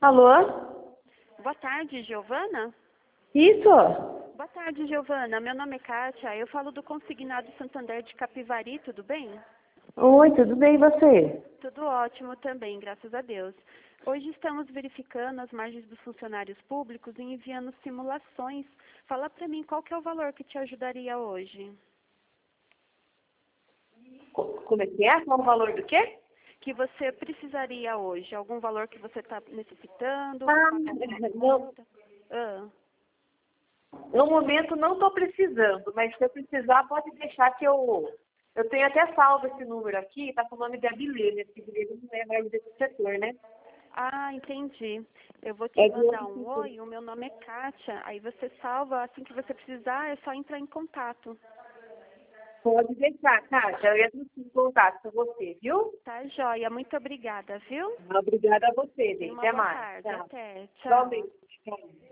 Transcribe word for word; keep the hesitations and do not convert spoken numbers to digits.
Alô? Boa tarde, Giovana. Isso? Boa tarde, Giovana. Meu nome é Kátia. Eu falo do Consignado Santander de Capivari, tudo bem? Oi, tudo bem e você? Tudo ótimo também, graças a Deus. Hoje estamos verificando as margens dos funcionários públicos e enviando simulações. Fala para mim qual que é o valor que te ajudaria hoje. Co- Como é que é? Qual o valor do quê? Que você precisaria hoje? Algum valor que você está necessitando? Ah, Pagar uma não, conta? Ah. no momento não estou precisando, mas se eu precisar, pode deixar que eu... Eu tenho até salvo esse número aqui, está com o nome de Abilene, esse Abilene não é mais desse setor, né? Ah, entendi. Eu vou te É de mandar outro um setor. oi, o meu nome é Kátia. Aí você salva, assim que você precisar, é só entrar em contato. Pode deixar, Kátia, eu entro em contato com você, viu? Tá, joia? Muito obrigada, viu? Obrigada a você, Tenha Bem. uma Até boa mais. tarde. Tchau. Até. Tchau. Igualmente. Tchau.